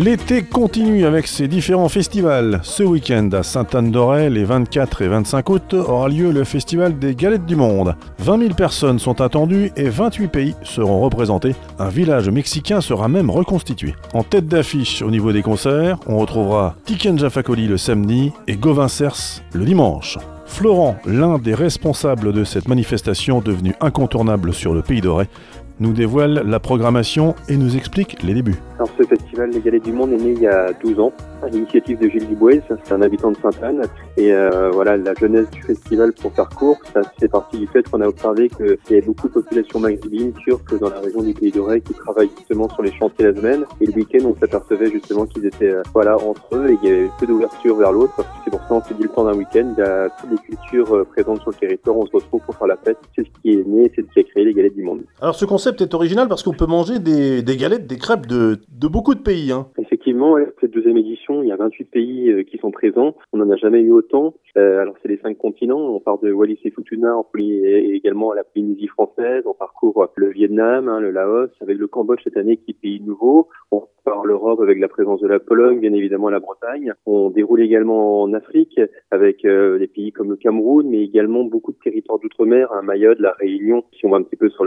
L'été continue avec ses différents festivals. Ce week-end à Sainte-Anne-d'Auray, les 24 et 25 août, aura lieu le festival des Galettes du Monde. 20 000 personnes sont attendues et 28 pays seront représentés. Un village mexicain sera même reconstitué. En tête d'affiche au niveau des concerts, on retrouvera Tiken Jah Fakoly le samedi et Gauvin Cers le dimanche. Florent, l'un des responsables de cette manifestation devenue incontournable sur le Pays d'Auray, nous dévoile la programmation et nous explique les débuts. Alors, ce festival Les Galettes du Monde est né il y a 12 ans, à l'initiative de Gilles Dibouez, c'est un habitant de Sainte-Anne. Et voilà, la jeunesse du festival, pour faire court, ça fait partie du fait qu'on a observé qu'il y avait beaucoup de populations maghrébines, turques dans la région du Pays d'Auray qui travaillent justement sur les chantiers la semaine. Et le week-end, on s'apercevait justement qu'ils étaient entre eux et qu'il y avait peu d'ouverture vers l'autre. C'est pour ça qu'on s'est dit le temps d'un week-end, il y a toutes les cultures présentes sur le territoire, on se retrouve pour faire la fête. C'est ce qui est né, c'est ce qui a créé les Galettes du Monde. Alors ce concept est original parce qu'on peut manger des galettes, des crêpes de beaucoup de pays. Effectivement, cette deuxième édition, il y a 28 pays qui sont présents. On n'en a jamais eu autant. Alors c'est les 5 continents. On part de Wallis et Futuna, et également à la Polynésie française. On parcourt le Vietnam, le Laos, avec le Cambodge cette année qui est pays nouveau. On part l'Europe avec la présence de la Pologne, bien évidemment la Bretagne. On déroule également en Afrique avec des pays comme le Cameroun, mais également beaucoup de territoires d'outre-mer, Mayotte, la Réunion, si on va un petit peu sur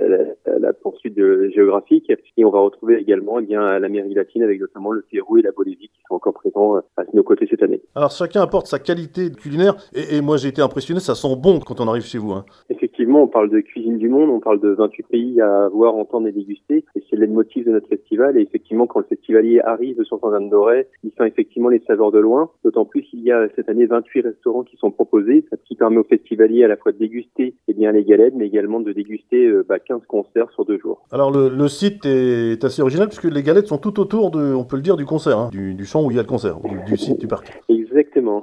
la poursuite géographique. Et on va retrouver également l'Amérique latine avec notamment le Pérou et la Bolivie qui sont encore présents à nos côtés cette année. Alors chacun apporte sa qualité culinaire et moi j'ai été impressionné, ça sent bon quand on arrive chez vous. Effectivement, on parle de cuisine du monde, on parle de 28 pays à voir, entendre et déguster, et c'est le leitmotiv de notre festival. Et effectivement, quand le festivalier arrive sur Sainte-Anne-d'Auray, il sent effectivement les saveurs de loin. D'autant plus qu'il y a cette année 28 restaurants qui sont proposés, ce qui permet au festivalier à la fois de déguster les galettes, mais également de déguster 15 concerts sur 2 jours. Alors le site est assez original puisque les galettes sont tout autour on peut le dire, du concert, du champ où il y a le concert, du site du parc. Exactement.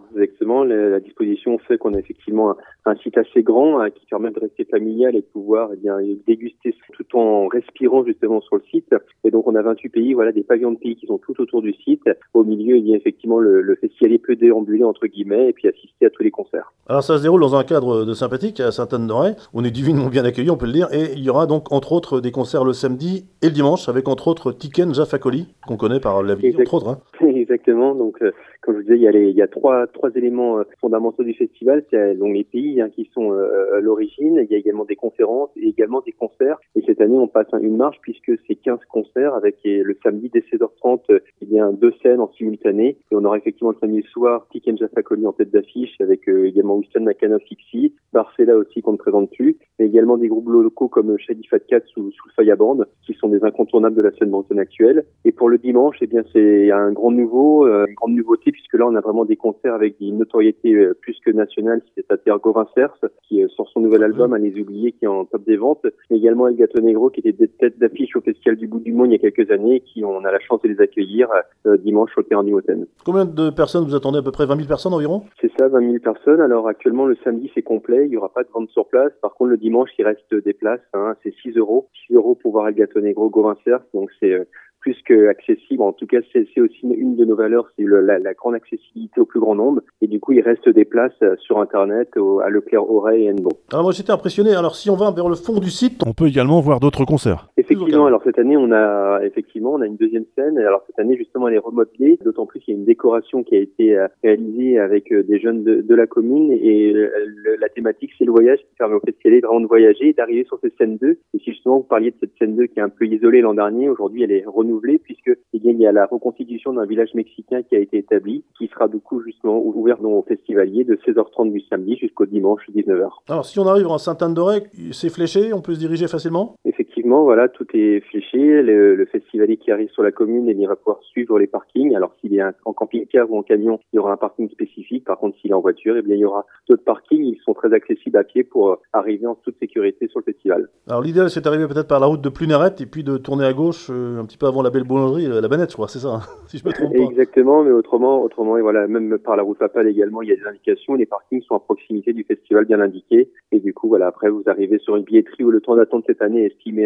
La disposition fait qu'on a effectivement un site assez grand qui permet de rester familial et de pouvoir déguster tout en respirant justement sur le site. Et donc on a 28 pays, des pavillons de pays qui sont tout autour du site. Au milieu, il y a effectivement le festivalier peut déambuler entre guillemets et puis assister à tous les concerts. Alors ça se déroule dans un cadre de sympathique à Sainte-Anne-d'Auray. On est divinement bien accueillis, on peut le dire. Et il y aura donc entre autres des concerts le samedi et le dimanche avec entre autres Tiken Jah Fakoly qu'on connaît par la vie entre autres. Exactement. Donc comme je vous disais, il y a trois éléments fondamentaux du festival. C'est donc les pays qui sont l'origine. Il y a également des conférences et également des concerts. Et cette année, on passe une marche puisque c'est 15 concerts avec le samedi dès 16h30, 2 scènes en simultané. Et on aura effectivement le samedi soir Tiken Jah Fakoly en tête d'affiche avec également Winston McCann Fixie, Barcella aussi qu'on ne présente plus, mais également des groupes locaux comme Shady Fat Cat sous Faya Band qui sont des incontournables de la scène bretonne actuelle. Et pour le dimanche, c'est un une grande nouveauté puisque là on a vraiment des concerts avec une notoriété plus que nationale, c'est-à-dire Gauvin Cers qui sort son nouvel album à les oublier qui est en top des ventes, mais également El Gato Negro qui était tête d'affiche au Festival du Bout du Monde il y a quelques années, qui on a la chance de les accueillir dimanche au Terrain du Moten. Combien de personnes vous attendez? À peu près 20 000 personnes environ? C'est ça, 20 000 personnes. Alors actuellement le samedi c'est complet, il n'y aura pas de vente sur place. Par contre le dimanche il reste des places, c'est 6 €. 6 € pour voir El Gato Negro, Gauvin Cers, donc c'est plus que accessible. En tout cas, c'est aussi une de nos valeurs, c'est la grande accessibilité au plus grand nombre. Et du coup, il reste des places sur Internet, à Leclerc, Auray et Hennebont. Alors moi, j'étais impressionné. Alors si on va vers le fond du site, on peut également voir d'autres concerts. Effectivement, alors cette année, on a une deuxième scène. Alors cette année, justement, elle est remodelée. D'autant plus qu'il y a une décoration qui a été réalisée avec des jeunes de la commune. Et la thématique, c'est le voyage qui permet au festival vraiment de voyager et d'arriver sur cette scène 2. Et si justement vous parliez de cette scène 2 qui est un peu isolée l'an dernier, aujourd'hui, elle est renouvelée puisque il y a la reconstitution d'un village mexicain qui a été établi, qui sera du coup justement ouvert aux festivaliers de 16h30 du samedi jusqu'au dimanche 19h. Alors si on arrive en Sainte-Anne-d'Auray, c'est fléché, on peut se diriger facilement? Effectivement, tout est fléché. Le festivalier qui arrive sur la commune, il va pouvoir suivre les parkings. Alors s'il est en camping-car ou en camion, il y aura un parking spécifique. Par contre, s'il est en voiture, il y aura d'autres parkings. Ils sont très accessibles à pied pour arriver en toute sécurité sur le festival. Alors l'idéal, c'est d'arriver peut-être par la route de Pluneret et puis de tourner à gauche un petit peu avant la belle boulangerie, la Banette, je crois, c'est ça, si je me trompe pas. Exactement, mais autrement, et même par la route Papal également, il y a des indications. Les parkings sont à proximité du festival bien indiqués. Et du coup, après, vous arrivez sur une billetterie où le temps d'attente cette année est estimé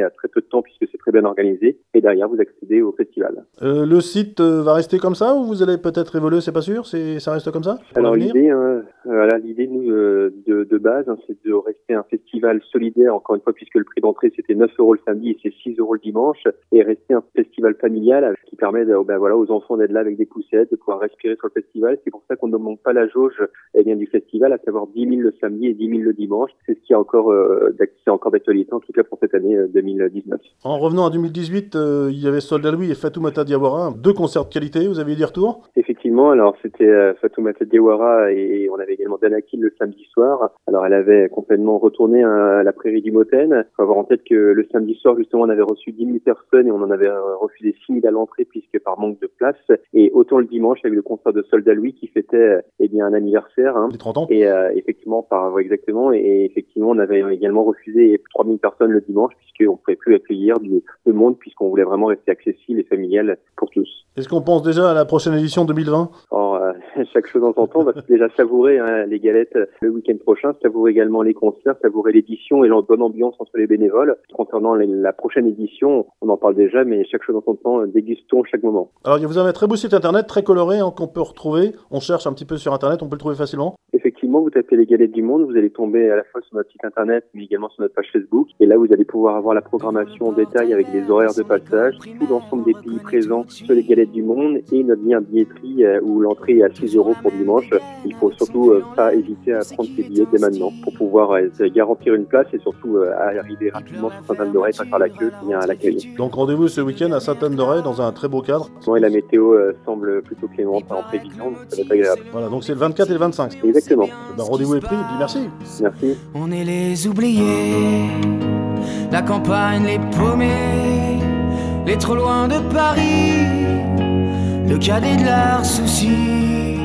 a très peu de temps puisque c'est très bien organisé. Et derrière, vous accédez au festival. Le site va rester comme ça ou vous allez peut-être évoluer, c'est pas sûr, ça reste comme ça? Alors l'idée, nous, de base, c'est de rester un festival solidaire, encore une fois, puisque le prix d'entrée c'était 9 € le samedi et c'est 6 € le dimanche, et rester un festival familial qui permet aux enfants d'être là avec des poussettes, de pouvoir respirer sur le festival. C'est pour ça qu'on ne manque pas la jauge du festival, à savoir 10 000 le samedi et 10 000 le dimanche. C'est ce qui est encore d'actualité, en tout cas pour cette année 2019. En revenant à 2018, il y avait Soldat Louis et Fatoumata Diawara, 2 concerts de qualité, vous avez eu des retours? Effectivement, alors c'était Fatoumata Diawara et on avait également Dana Kill le samedi soir. Alors elle avait complètement retourné à la prairie du Moten. Il faut avoir en tête que le samedi soir, justement, on avait reçu 10 000 personnes et on en avait refusé 6 000 à l'entrée puisque par manque de place. Et autant le dimanche avec le concert de Soldat Louis qui fêtait un anniversaire. Les 30 ans. Et effectivement, exactement. Et effectivement, on avait également refusé 3 000 personnes le dimanche puisqu'on ne pouvait plus accueillir de monde puisqu'on voulait vraiment rester accessible et familial pour tous. Est-ce qu'on pense déjà à la prochaine édition 2020? Alors, chaque chose en son temps, on va déjà savourer les galettes le week-end prochain, savourer également les concerts, savourer l'édition et la bonne ambiance entre les bénévoles. Concernant la prochaine édition, on en parle déjà, mais chaque chose en son temps, dégustons chaque moment. Alors, vous avez un très beau site internet, très coloré, qu'on peut retrouver. On cherche un petit peu sur internet, on peut le trouver facilement. Effectivement, vous tapez les Galettes du Monde, vous allez tomber à la fois sur notre site internet, mais également sur notre page Facebook. Et là, vous allez pouvoir avoir la programmation en détail avec les horaires de passage, tout l'ensemble des pays présents sur les Galettes du Monde et notre lien billetterie où l'entrée est à 6 € pour dimanche. Il faut surtout pas hésiter à prendre ses billets dès maintenant pour pouvoir garantir une place et surtout arriver rapidement sur Sainte-Anne-d'Auray, pas faire la queue, bien à l'accueil. Donc rendez-vous ce week-end à Sainte-Anne-d'Auray dans un très beau cadre. Et la météo semble plutôt clémente en prévision, donc ça va être agréable. Voilà, donc c'est le 24 et le 25. Exactement. Rendez-vous est pris et puis merci. Merci. On est les oubliés, la campagne, les paumés, les trop loin de Paris, le cadet de leurs soucis.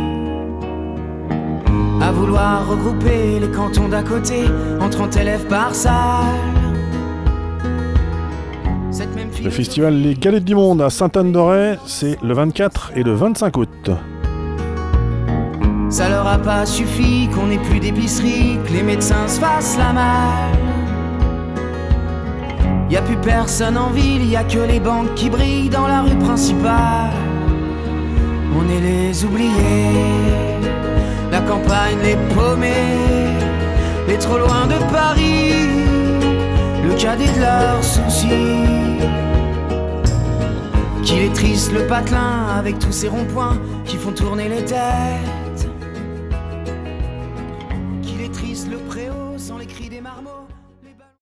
À vouloir regrouper les cantons d'à côté en 30 élèves par salle. Le festival Les Galettes du Monde à Sainte-Anne-d'Auray, c'est le 24 et le 25 août. Ça leur a pas suffi qu'on ait plus d'épicerie, que les médecins se fassent la malle. Y a plus personne en ville, y a que les banques qui brillent dans la rue principale. On est les oubliés, la campagne, les paumés, les trop loin de Paris, le cadet de leurs soucis. Qu'il est triste le patelin avec tous ces ronds-points qui font tourner les têtes. Qu'il est triste le préau sans les cris des marmots.